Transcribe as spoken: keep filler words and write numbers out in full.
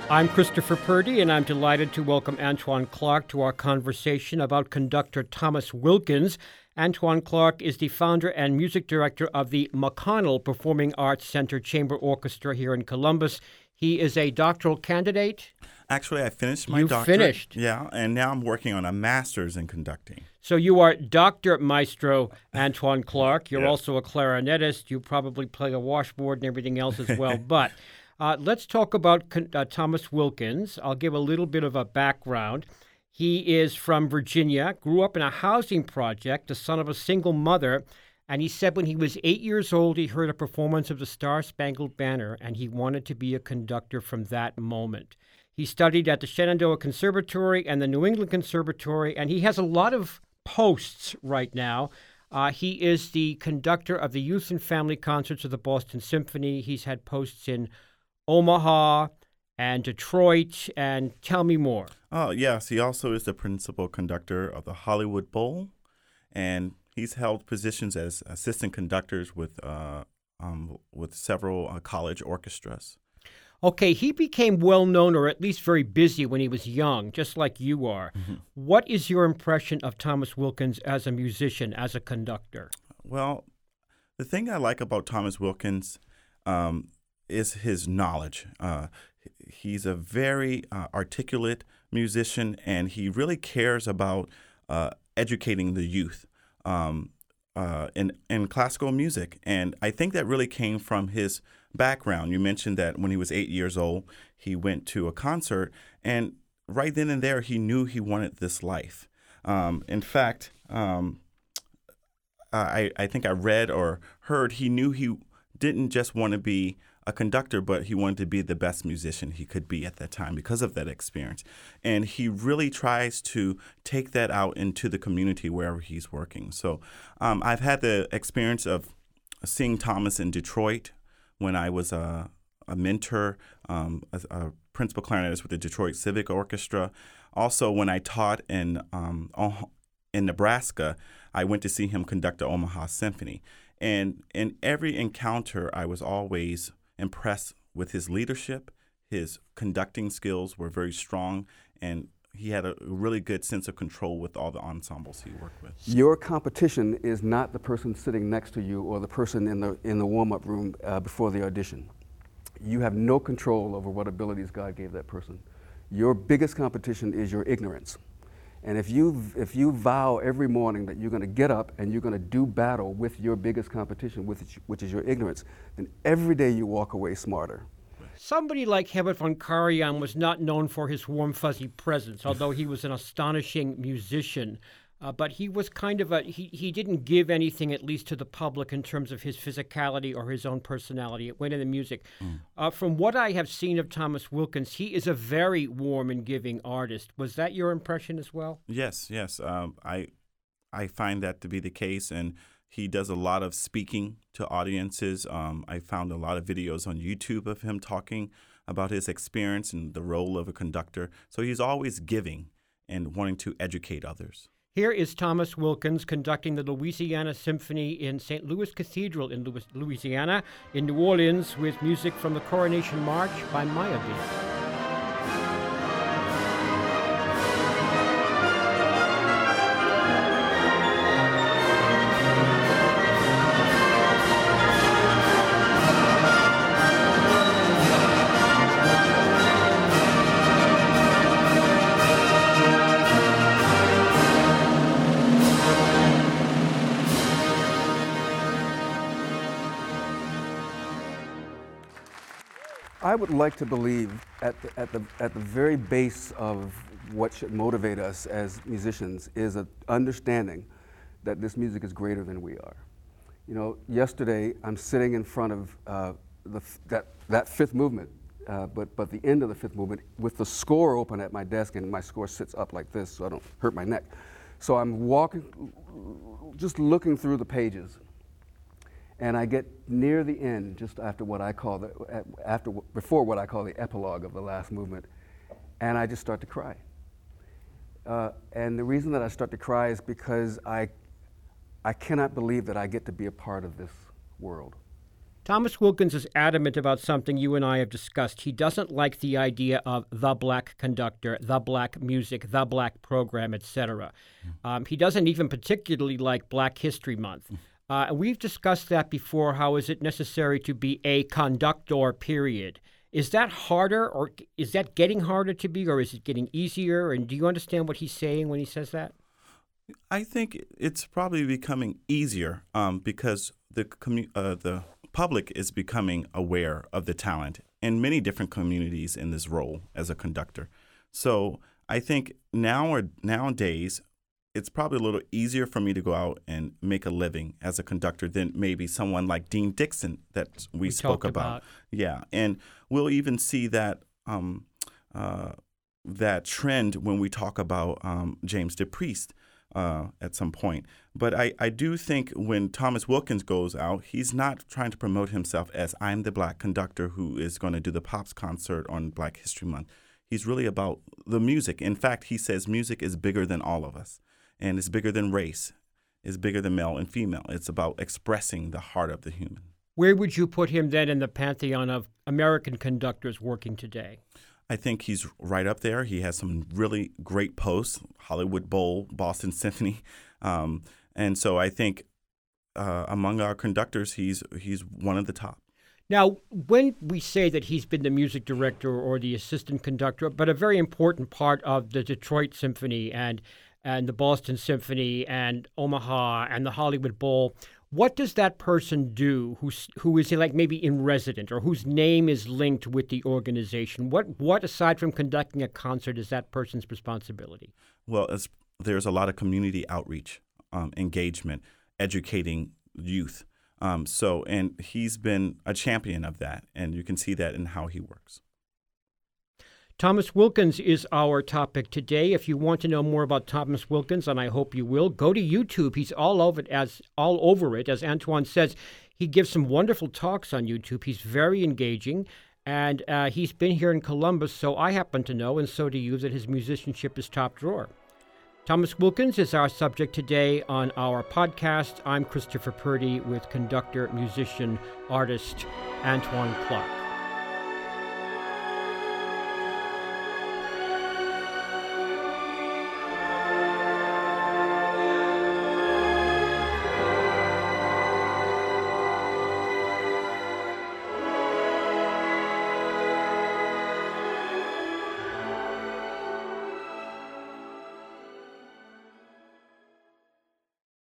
I'm Christopher Purdy, and I'm delighted to welcome Antoine Clark to our conversation about conductor Thomas Wilkins. Antoine Clark is the founder and music director of the McConnell Performing Arts Center Chamber Orchestra here in Columbus. He is a doctoral candidate. Actually, I finished my You doctorate. finished? Yeah, and now I'm working on a master's in conducting. So you are Doctor Maestro Antoine Clark. You're Yeah. also a clarinetist. You probably play a washboard and everything else as well. But uh, let's talk about con- uh, Thomas Wilkins. I'll give a little bit of a background. He is from Virginia, grew up in a housing project, the son of a single mother, and he said when he was eight years old, he heard a performance of the Star-Spangled Banner, and he wanted to be a conductor from that moment. He studied at the Shenandoah Conservatory and the New England Conservatory, and he has a lot of posts right now. Uh, he is the conductor of the Youth and Family Concerts of the Boston Symphony. He's had posts in Omaha and Detroit, and tell me more. Oh, yes. He also is the principal conductor of the Hollywood Bowl, and he's held positions as assistant conductors with uh, um, with several uh, college orchestras. Okay, he became well-known, or at least very busy, when he was young, just like you are. Mm-hmm. What is your impression of Thomas Wilkins as a musician, as a conductor? Well, the thing I like about Thomas Wilkins um, is his knowledge. Uh, he's a very uh, articulate musician, and he really cares about uh, educating the youth um, uh, in, in classical music. And I think that really came from his background. You mentioned that when he was eight years old, he went to a concert, and right then and there, he knew he wanted this life. Um, in fact, um, I, I think I read or heard he knew he didn't just want to be a conductor, but he wanted to be the best musician he could be at that time because of that experience. And he really tries to take that out into the community wherever he's working. So um, I've had the experience of seeing Thomas in Detroit when I was a, a mentor, um, a, a principal clarinetist with the Detroit Civic Orchestra. Also, when I taught in um, in Nebraska, I went to see him conduct the Omaha Symphony. And in every encounter, I was always impressed with his leadership. His conducting skills were very strong, and he had a really good sense of control with all the ensembles he worked with. Your competition is not the person sitting next to you or the person in the in the warm-up room uh, before the audition. You have no control over what abilities God gave that person. Your biggest competition is your ignorance. And if you if you vow every morning that you're going to get up and you're going to do battle with your biggest competition, which, which is your ignorance, then every day you walk away smarter. Somebody like Herbert von Karajan was not known for his warm, fuzzy presence, although he was an astonishing musician. Uh, but he was kind of a, he, he didn't give anything, at least to the public, in terms of his physicality or his own personality. It went in the music. Mm. Uh, from what I have seen of Thomas Wilkins, he is a very warm and giving artist. Was that your impression as well? Yes, yes. Um, I, I find that to be the case, and he does a lot of speaking to audiences. Um, I found a lot of videos on YouTube of him talking about his experience and the role of a conductor. So he's always giving and wanting to educate others. Here is Thomas Wilkins conducting the Louisiana Symphony in Saint Louis Cathedral in Louisiana, in New Orleans, with music from the Coronation March by Meyerbeer. I would like to believe at the, at the, at the very base of what should motivate us as musicians is an understanding that this music is greater than we are. You know, yesterday I'm sitting in front of uh, the, that, that fifth movement, uh, but, but the end of the fifth movement with the score open at my desk, and my score sits up like this so I don't hurt my neck. So I'm walking, just looking through the pages. And I get near the end, just after what I call the, after, before what I call the epilogue of the last movement, and I just start to cry. Uh, and the reason that I start to cry is because I, I cannot believe that I get to be a part of this world. Thomas Wilkins is adamant about something you and I have discussed. He doesn't like the idea of the black conductor, the black music, the black program, et cetera. Um, he doesn't even particularly like Black History Month. Uh, and we've discussed that before. How is it necessary to be a conductor, period? Is that harder, or is that getting harder to be, or is it getting easier? And do you understand what he's saying when he says that? I think it's probably becoming easier um, because the commu- uh, the public is becoming aware of the talent in many different communities in this role as a conductor. So I think now or nowadays, it's probably a little easier for me to go out and make a living as a conductor than maybe someone like Dean Dixon that we, we spoke about. about. Yeah, and we'll even see that um, uh, that trend when we talk about um, James DePriest uh, at some point. But I, I do think when Thomas Wilkins goes out, he's not trying to promote himself as I'm the black conductor who is going to do the Pops concert on Black History Month. He's really about the music. In fact, he says music is bigger than all of us. And it's bigger than race. It's bigger than male and female. It's about expressing the heart of the human. Where would you put him then in the pantheon of American conductors working today? I think he's right up there. He has some really great posts, Hollywood Bowl, Boston Symphony. Um, and so I think uh, among our conductors, he's he's one of the top. Now, when we say that he's been the music director or the assistant conductor, but a very important part of the Detroit Symphony and and the Boston Symphony and Omaha and the Hollywood Bowl, what does that person do who's, who is like maybe in resident or whose name is linked with the organization? What, what aside from conducting a concert, is that person's responsibility? Well, it's, there's a lot of community outreach, um, engagement, educating youth. Um, so, and he's been a champion of that, and you can see that in how he works. Thomas Wilkins is our topic today. If you want to know more about Thomas Wilkins, and I hope you will, go to YouTube. He's all over it, as all over it. As Antoine says, he gives some wonderful talks on YouTube. He's very engaging, and uh, he's been here in Columbus, so I happen to know, and so do you, that his musicianship is top drawer. Thomas Wilkins is our subject today on our podcast. I'm Christopher Purdy with conductor, musician, artist Antoine Clark.